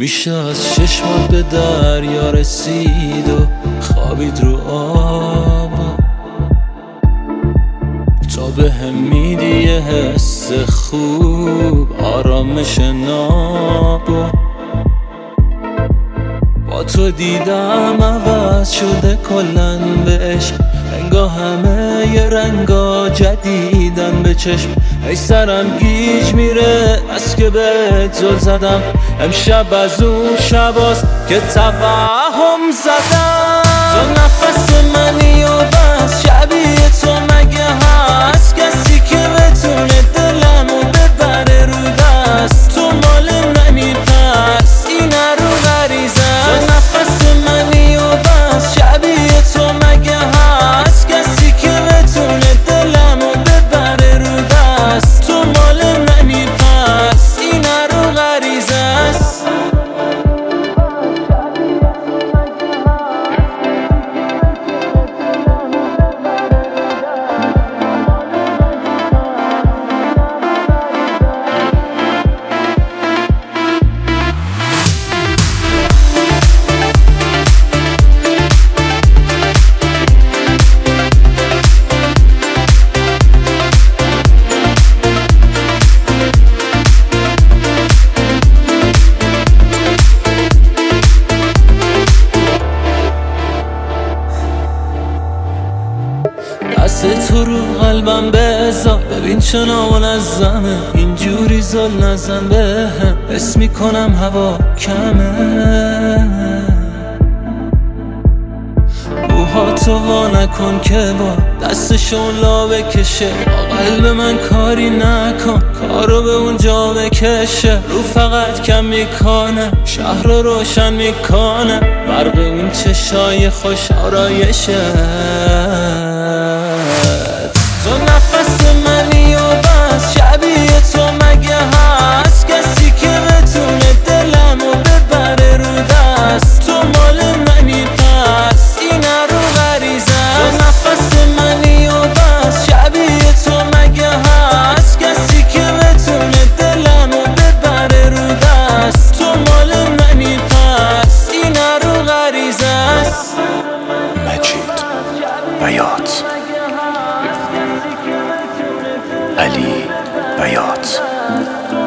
میشه از چشمات به دریا رسید و خوابید رو آب، تا به هم میدی یه حس خوب، آرامش ناب. با تو دیدم عوض شده کلن به عشق، رنگا همه یه رنگا جدیدن به چشم. ای سرم گیج میره از که بهت زل زدم، امشب از اون شباست که توهم زدم. تو نفس منی و بس، شبیه تو مگه هست کسی که بتونه دلمو ببره رو دست؟ تو مال منی پس این رو غریزه. تو نفس منی و بس، شبیه تو مگه هست کسی که بتونه دلمو ببره رو دست؟ تو مال منی پس این رو غریزه است. دست تو رو قلبم بذار، ببین چه نامنظمه، اینجوری زل نزن بهم، حس میکنم هوا کمه. روحاتو وا نکن که با دستشون لا بکشه، با قلب من کاری نکن کارو به اونجا بکشه. رو فقط کم میکنه، شهر رو روشن میکنه، برق اون چشای خوش آرایشه. تو نفس منی و بس، شبیه تو مگه هست کسی که بتونه دلمو ببره رو دست؟ تو مال منی پس این رو غریزه. تو نفس منی و بس، شبیه تو مگه هست کسی که بتونه دلمو ببره رو دست؟ تو مال منی پس این رو غریزه است. مجید بیات، علی بیات.